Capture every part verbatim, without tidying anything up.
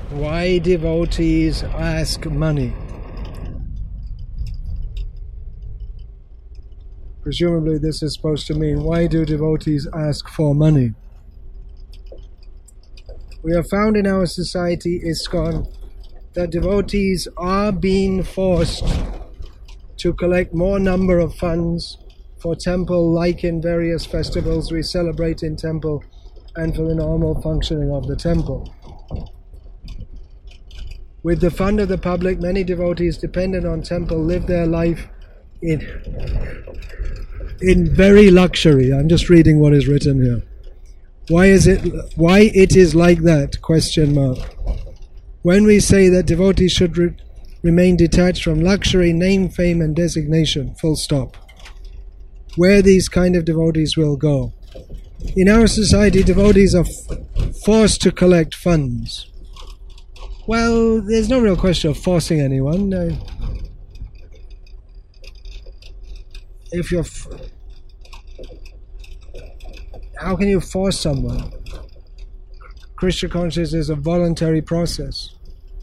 why devotees ask money. Presumably this is supposed to mean, why do devotees ask for money? We have found in our society, ISKCON, that devotees are being forced to collect more number of funds for temple, like in various festivals we celebrate in temple, and for the normal functioning of the temple. With the fund of the public, many devotees dependent on temple live their life in, in very luxury. I'm just reading what is written here. Why is it, why it is like that? Question mark. When we say that devotees should re- remain detached from luxury, name, fame and designation, full stop. Where these kind of devotees will go. In our society, devotees are f- forced to collect funds. Well, there's no real question of forcing anyone. Uh, if you're... F- how can you force someone? Krishna consciousness is a voluntary process.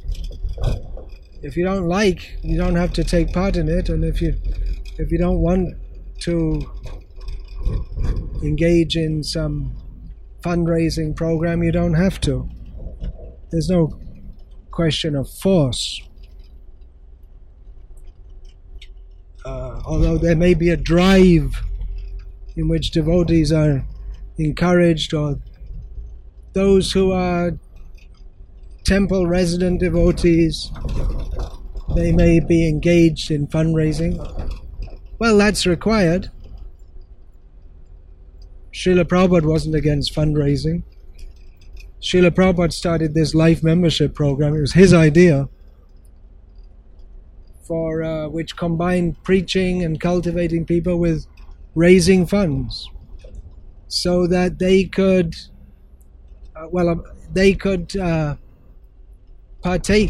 If you don't like, you don't have to take part in it, and if you if you don't want to engage in some fundraising program, you don't have to. There's no question of force. Uh, although there may be a drive in which devotees are encouraged, or those who are temple resident devotees, they may be engaged in fundraising. Well, that's required. Srila Prabhupada wasn't against fundraising. Srila Prabhupada started this life membership program. It was his idea, for uh, which combined preaching and cultivating people with raising funds, so that they could, uh, well, uh, they could uh, partake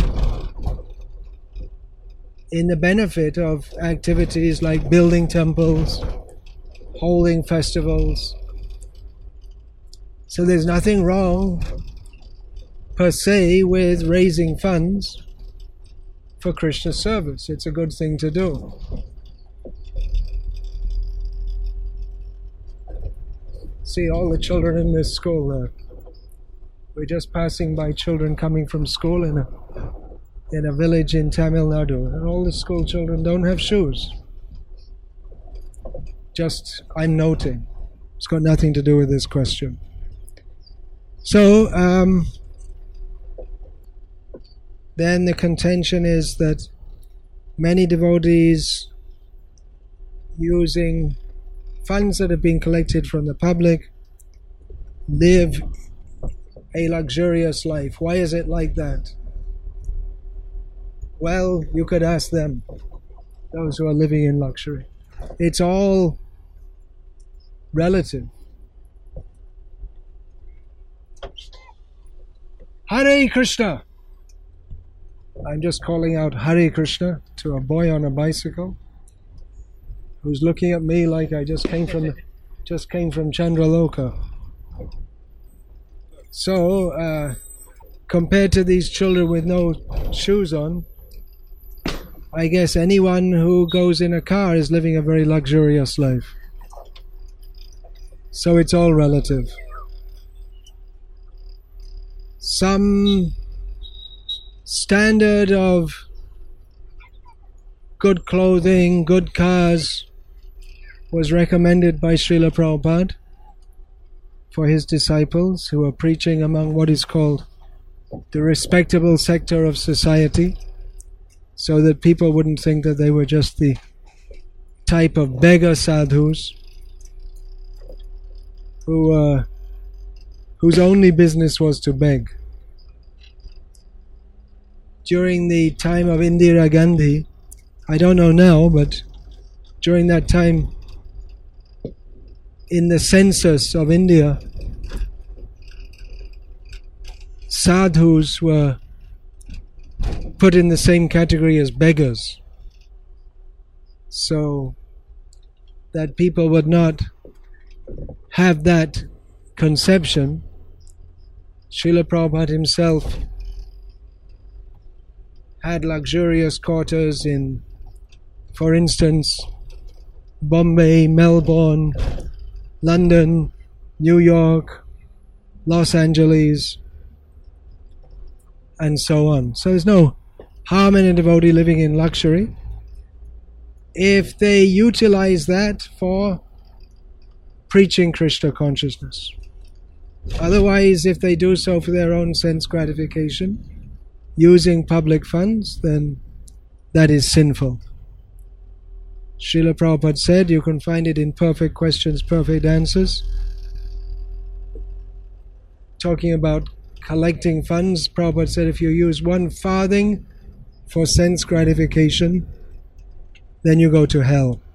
in the benefit of activities like building temples, holding festivals. So there's nothing wrong per se with raising funds for Krishna service. It's a good thing to do. See all the children in this school there. We're just passing by children coming from school in a in a village in Tamil Nadu, and all the school children don't have shoes. Just, I'm noting. It's got nothing to do with this question. So, um, then the contention is that many devotees, using funds that have been collected from the public, live a luxurious life. Why is it like that? Well, you could ask them, those who are living in luxury. It's all relative. Hare Krishna! I'm just calling out Hare Krishna to a boy on a bicycle who's looking at me like I just came from just came from Chandraloka. So, uh, compared to these children with no shoes on, I guess anyone who goes in a car is living a very luxurious life. So it's all relative. Some standard of good clothing, good cars was recommended by Srila Prabhupada for his disciples who are preaching among what is called the respectable sector of society, so that people wouldn't think that they were just the type of beggar sadhus who uh, whose only business was to beg. During the time of Indira Gandhi, I don't know now, but during that time, in the census of India, sadhus were put in the same category as beggars, so that people would not have that conception. Srila Prabhupada himself had luxurious quarters in, for instance, Bombay, Melbourne, London, New York, Los Angeles, and so on. So there's no harm in a devotee living in luxury if they utilize that for preaching Krishna consciousness. Otherwise, if they do so for their own sense gratification, using public funds, then that is sinful. Srila Prabhupada said, you can find it in Perfect Questions, Perfect Answers, talking about collecting funds. Prabhupada said, if you use one farthing for sense gratification, then you go to hell.